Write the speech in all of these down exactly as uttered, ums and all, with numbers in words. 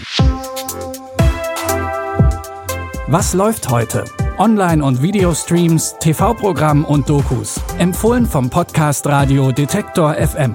Was läuft heute? Online- und Videostreams, T V-Programm und Dokus. Empfohlen vom Podcast Radio Detektor F M.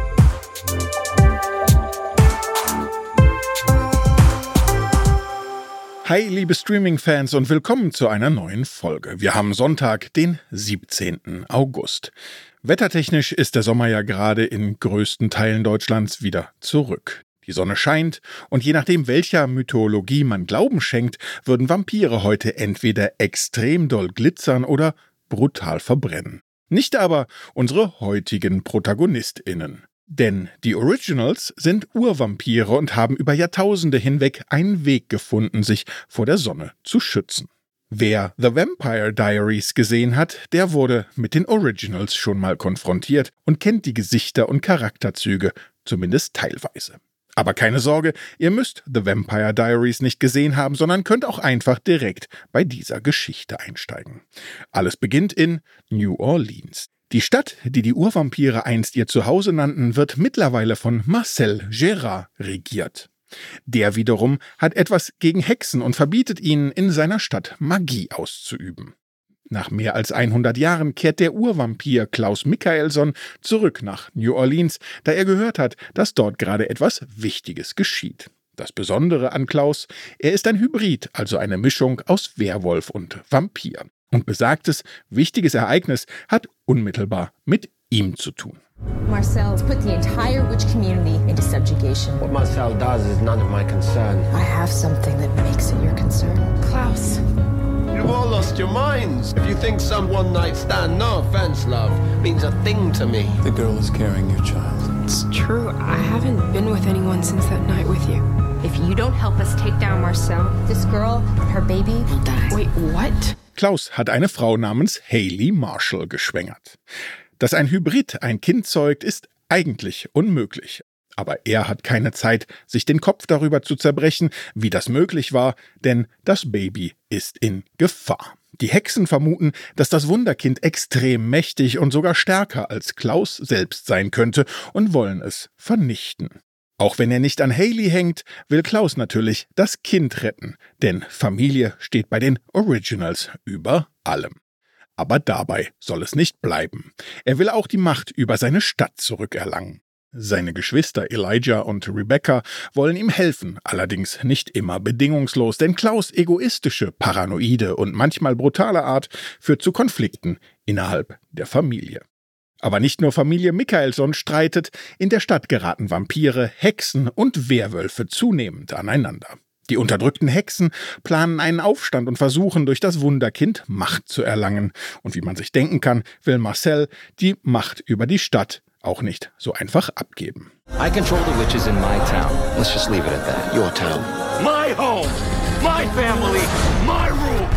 Hi, liebe Streaming-Fans und willkommen zu einer neuen Folge. Wir haben Sonntag, den siebzehnten August. Wettertechnisch ist der Sommer ja gerade in größten Teilen Deutschlands wieder zurück. Die Sonne scheint und je nachdem, welcher Mythologie man Glauben schenkt, würden Vampire heute entweder extrem doll glitzern oder brutal verbrennen. Nicht aber unsere heutigen ProtagonistInnen. Denn die Originals sind Urvampire und haben über Jahrtausende hinweg einen Weg gefunden, sich vor der Sonne zu schützen. Wer The Vampire Diaries gesehen hat, der wurde mit den Originals schon mal konfrontiert und kennt die Gesichter und Charakterzüge, zumindest teilweise. Aber keine Sorge, ihr müsst The Vampire Diaries nicht gesehen haben, sondern könnt auch einfach direkt bei dieser Geschichte einsteigen. Alles beginnt in New Orleans. Die Stadt, die die Urvampire einst ihr Zuhause nannten, wird mittlerweile von Marcel Gérard regiert. Der wiederum hat etwas gegen Hexen und verbietet ihnen, in seiner Stadt Magie auszuüben. Nach mehr als hundert Jahren kehrt der Urvampir Klaus Michaelson zurück nach New Orleans, da er gehört hat, dass dort gerade etwas Wichtiges geschieht. Das Besondere an Klaus, er ist ein Hybrid, also eine Mischung aus Werwolf und Vampir. Und besagtes, wichtiges Ereignis hat unmittelbar mit ihm zu tun. Marcel's put the entire witch community into subjugation. What Marcel does is none of my concern. I have something that makes it your concern. Klaus. You've all lost your minds. If you think some one-night stand, no offense, love, means a thing to me. The girl is carrying your child. It's true. I haven't been with anyone since that night with you. If you don't help us take down Marcel, this girl and her baby will die. Wait, what? Klaus hat eine Frau namens Hayley Marshall geschwängert. Dass ein Hybrid ein Kind zeugt, ist eigentlich unmöglich. Aber er hat keine Zeit, sich den Kopf darüber zu zerbrechen, wie das möglich war, denn das Baby ist in Gefahr. Die Hexen vermuten, dass das Wunderkind extrem mächtig und sogar stärker als Klaus selbst sein könnte und wollen es vernichten. Auch wenn er nicht an Hayley hängt, will Klaus natürlich das Kind retten, denn Familie steht bei den Originals über allem. Aber dabei soll es nicht bleiben. Er will auch die Macht über seine Stadt zurückerlangen. Seine Geschwister Elijah und Rebecca wollen ihm helfen, allerdings nicht immer bedingungslos, denn Klaus' egoistische, paranoide und manchmal brutale Art führt zu Konflikten innerhalb der Familie. Aber nicht nur Familie Michaelson streitet, in der Stadt geraten Vampire, Hexen und Werwölfe zunehmend aneinander. Die unterdrückten Hexen planen einen Aufstand und versuchen, durch das Wunderkind Macht zu erlangen. Und wie man sich denken kann, will Marcel die Macht über die Stadt auch nicht so einfach abgeben. I control the witches in my town. Let's just leave it at that. Your town. My home, my family, my rule.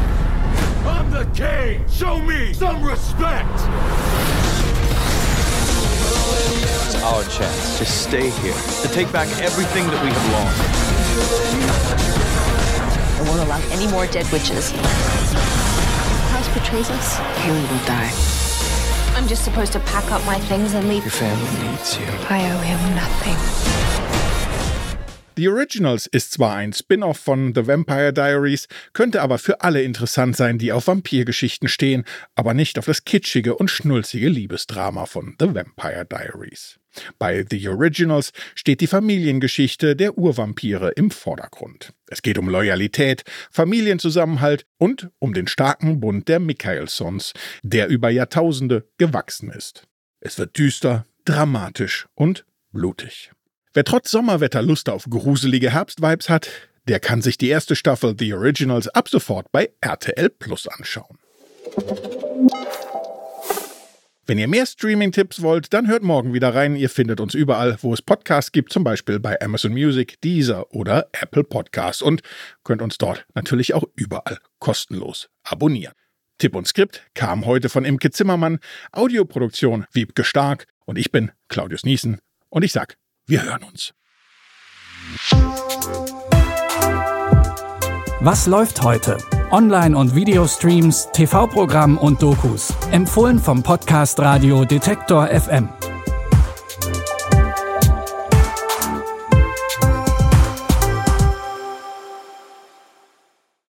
I'm the king. Show me some respect. It's our chance to stay here, to take back everything that we have lost. I won't allow any more dead witches. Klaus betrays us. Hayley will die. I'm just supposed to pack up my things and leave. Your family needs you. I owe him nothing. The Originals ist zwar ein Spin-off von The Vampire Diaries, könnte aber für alle interessant sein, die auf Vampirgeschichten stehen, aber nicht auf das kitschige und schnulzige Liebesdrama von The Vampire Diaries. Bei The Originals steht die Familiengeschichte der Urvampire im Vordergrund. Es geht um Loyalität, Familienzusammenhalt und um den starken Bund der Michaelsons, der über Jahrtausende gewachsen ist. Es wird düster, dramatisch und blutig. Wer trotz Sommerwetter Lust auf gruselige Herbstvibes hat, der kann sich die erste Staffel The Originals ab sofort bei R T L Plus anschauen. Wenn ihr mehr Streaming-Tipps wollt, dann hört morgen wieder rein. Ihr findet uns überall, wo es Podcasts gibt, zum Beispiel bei Amazon Music, Deezer oder Apple Podcasts und könnt uns dort natürlich auch überall kostenlos abonnieren. Tipp und Skript kam heute von Imke Zimmermann, Audioproduktion Wiebke Stark und ich bin Claudius Niesen und ich sag, wir hören uns. Was läuft heute? Online- und Videostreams, T V-Programm und Dokus. Empfohlen vom Podcast Radio Detektor F M.